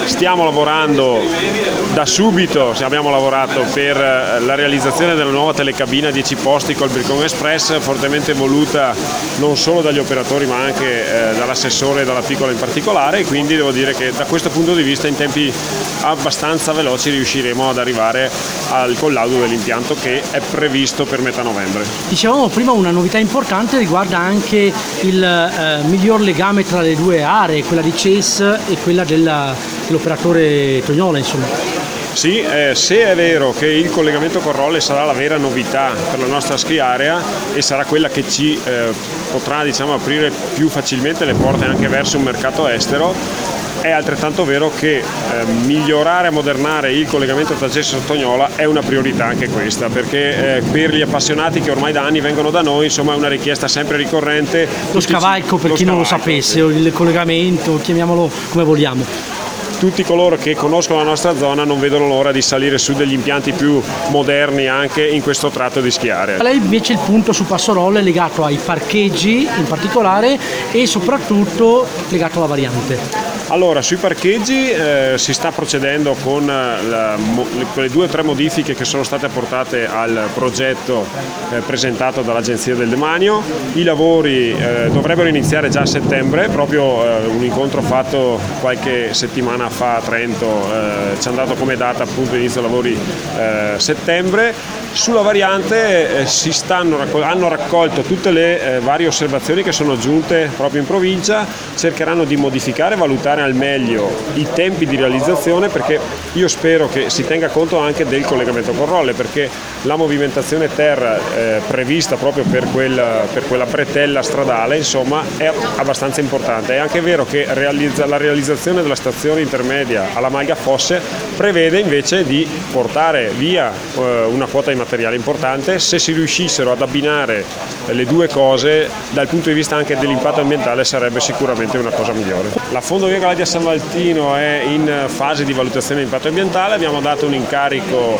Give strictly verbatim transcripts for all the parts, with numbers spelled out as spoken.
stiamo lavorando da subito, abbiamo lavorato per la realizzazione della nuova telecabina dieci posti col Bricon Express, fortemente voluta non solo dagli operatori ma anche eh, dall'assessore e dalla piccola in particolare, e quindi devo dire che da questo punto di vista in tempi abbastanza veloci riusciremo ad arrivare al collaudo dell'impianto che è previsto per metà novembre. Dicevamo prima, una novità importante riguarda anche il eh, miglior legame tra le due aree, quella di C E S e quella della, dell'operatore Tognola, insomma. Sì, eh, se è vero che il collegamento con Rolle sarà la vera novità per la nostra ski area e sarà quella che ci eh, potrà, diciamo, aprire più facilmente le porte anche verso un mercato estero, è altrettanto vero che eh, migliorare e ammodernare il collegamento tra Gessi e Tognola è una priorità anche questa, perché eh, per gli appassionati che ormai da anni vengono da noi, insomma, è una richiesta sempre ricorrente. Lo scavalco, per lo chi non lo scavalco, sapesse, sì. o il collegamento, chiamiamolo come vogliamo. Tutti coloro che conoscono la nostra zona non vedono l'ora di salire su degli impianti più moderni anche in questo tratto di schiare. Lei invece il punto su Passo Rolle è legato ai parcheggi in particolare e soprattutto legato alla variante. Allora, sui parcheggi eh, si sta procedendo con la, le, quelle due o tre modifiche che sono state apportate al progetto eh, presentato dall'Agenzia del Demanio. I lavori eh, dovrebbero iniziare già a settembre, proprio eh, un incontro fatto qualche settimana fa a Trento eh, ci hanno dato come data appunto inizio lavori eh, settembre. Sulla variante eh, si stanno, hanno raccolto tutte le eh, varie osservazioni che sono giunte proprio in provincia, cercheranno di modificare e valutare al meglio i tempi di realizzazione, perché io spero che si tenga conto anche del collegamento con Rolle, perché la movimentazione terra eh, prevista proprio per quella, per quella bretella stradale, insomma, è abbastanza importante. È anche vero che realizza, la realizzazione della stazione intermedia alla Malga Fosse prevede invece di portare via eh, una quota di materiale importante. Se si riuscissero ad abbinare le due cose dal punto di vista anche dell'impatto ambientale sarebbe sicuramente una cosa migliore. La Fondovia Gladia San Valtino è in fase di valutazione di impatto ambientale, abbiamo dato un incarico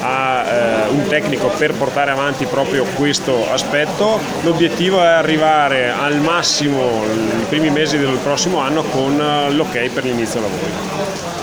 a eh, un tecnico per portare avanti proprio questo aspetto. L'obiettivo è arrivare al massimo i primi mesi del prossimo anno con l'ok per l'inizio lavori.